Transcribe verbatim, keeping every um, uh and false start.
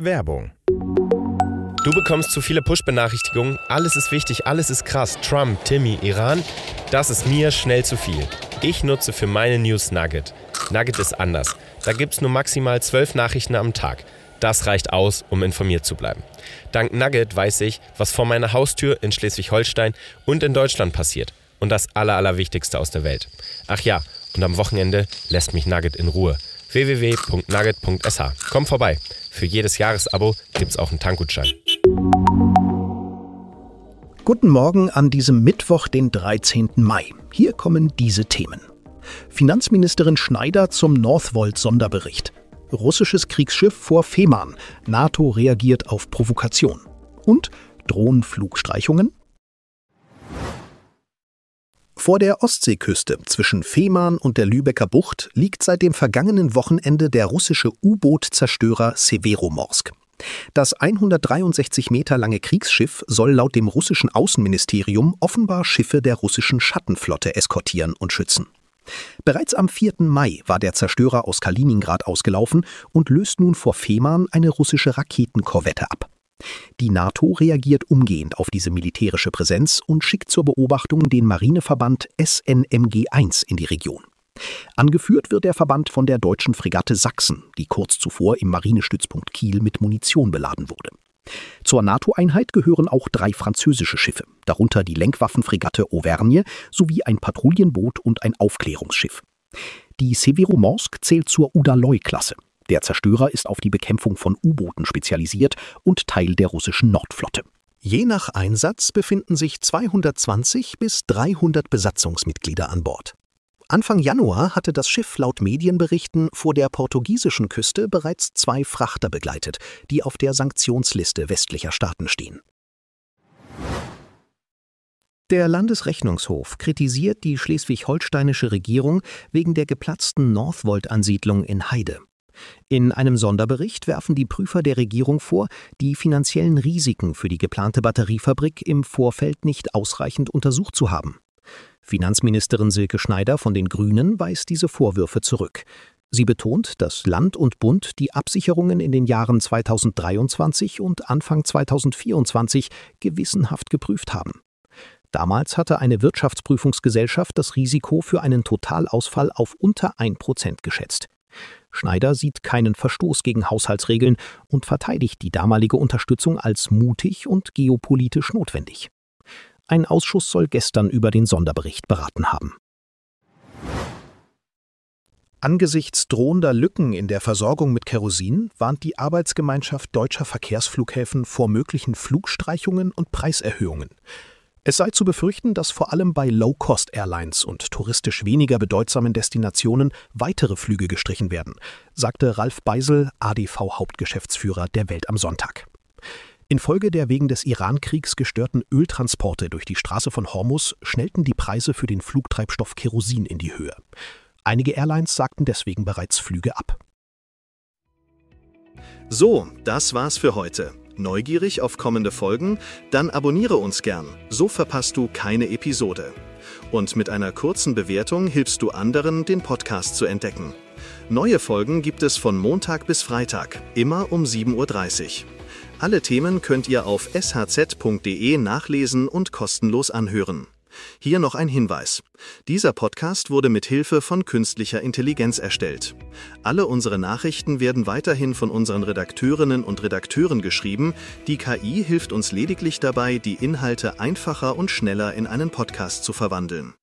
Werbung. Du bekommst zu viele Push-Benachrichtigungen, alles ist wichtig, alles ist krass, Trump, Timmy, Iran, das ist mir schnell zu viel. Ich nutze für meine News Nugget. Nugget ist anders. Da gibt's nur maximal zwölf Nachrichten am Tag. Das reicht aus, um informiert zu bleiben. Dank Nugget weiß ich, was vor meiner Haustür in Schleswig-Holstein und in Deutschland passiert. Und das Aller, Allerwichtigste aus der Welt. Ach ja, und am Wochenende lässt mich Nugget in Ruhe. w w w punkt nugget punkt s h. Komm vorbei. Für jedes Jahresabo gibt's auch einen Tankgutschein. Guten Morgen an diesem Mittwoch, den dreizehnten Mai. Hier kommen diese Themen. Finanzministerin Schneider zum Northvolt-Sonderbericht. Russisches Kriegsschiff vor Fehmarn. NATO reagiert auf Provokation. Und Drohnenflugstreichungen? Vor der Ostseeküste zwischen Fehmarn und der Lübecker Bucht liegt seit dem vergangenen Wochenende der russische U-Boot-Zerstörer Severomorsk. Das hundertdreiundsechzig Meter lange Kriegsschiff soll laut dem russischen Außenministerium offenbar Schiffe der russischen Schattenflotte eskortieren und schützen. Bereits am vierten Mai war der Zerstörer aus Kaliningrad ausgelaufen und löst nun vor Fehmarn eine russische Raketenkorvette ab. Die NATO reagiert umgehend auf diese militärische Präsenz und schickt zur Beobachtung den Marineverband S N M G eins in die Region. Angeführt wird der Verband von der deutschen Fregatte Sachsen, die kurz zuvor im Marinestützpunkt Kiel mit Munition beladen wurde. Zur NATO-Einheit gehören auch drei französische Schiffe, darunter die Lenkwaffenfregatte Auvergne sowie ein Patrouillenboot und ein Aufklärungsschiff. Die Severomorsk zählt zur Udaloi-Klasse. Der Zerstörer ist auf die Bekämpfung von U-Booten spezialisiert und Teil der russischen Nordflotte. Je nach Einsatz befinden sich zweihundertzwanzig bis dreihundert Besatzungsmitglieder an Bord. Anfang Januar hatte das Schiff laut Medienberichten vor der portugiesischen Küste bereits zwei Frachter begleitet, die auf der Sanktionsliste westlicher Staaten stehen. Der Landesrechnungshof kritisiert die schleswig-holsteinische Regierung wegen der geplatzten Northvolt-Ansiedlung in Heide. In einem Sonderbericht werfen die Prüfer der Regierung vor, die finanziellen Risiken für die geplante Batteriefabrik im Vorfeld nicht ausreichend untersucht zu haben. Finanzministerin Silke Schneider von den Grünen weist diese Vorwürfe zurück. Sie betont, dass Land und Bund die Absicherungen in den Jahren zweitausenddreiundzwanzig und Anfang zweitausendvierundzwanzig gewissenhaft geprüft haben. Damals hatte eine Wirtschaftsprüfungsgesellschaft das Risiko für einen Totalausfall auf unter ein Prozent geschätzt. Schneider sieht keinen Verstoß gegen Haushaltsregeln und verteidigt die damalige Unterstützung als mutig und geopolitisch notwendig. Ein Ausschuss soll gestern über den Sonderbericht beraten haben. Angesichts drohender Lücken in der Versorgung mit Kerosin warnt die Arbeitsgemeinschaft deutscher Verkehrsflughäfen vor möglichen Flugstreichungen und Preiserhöhungen. Es sei zu befürchten, dass vor allem bei Low-Cost-Airlines und touristisch weniger bedeutsamen Destinationen weitere Flüge gestrichen werden, sagte Ralf Beisel, A D V-Hauptgeschäftsführer der Welt am Sonntag. Infolge der wegen des Iran-Kriegs gestörten Öltransporte durch die Straße von Hormuz schnellten die Preise für den Flugtreibstoff Kerosin in die Höhe. Einige Airlines sagten deswegen bereits Flüge ab. So, das war's für heute. Neugierig auf kommende Folgen? Dann abonniere uns gern, so verpasst du keine Episode. Und mit einer kurzen Bewertung hilfst du anderen, den Podcast zu entdecken. Neue Folgen gibt es von Montag bis Freitag, immer um sieben Uhr dreißig. Alle Themen könnt ihr auf s h z punkt d e nachlesen und kostenlos anhören. Hier noch ein Hinweis. Dieser Podcast wurde mit Hilfe von künstlicher Intelligenz erstellt. Alle unsere Nachrichten werden weiterhin von unseren Redakteurinnen und Redakteuren geschrieben. Die K I hilft uns lediglich dabei, die Inhalte einfacher und schneller in einen Podcast zu verwandeln.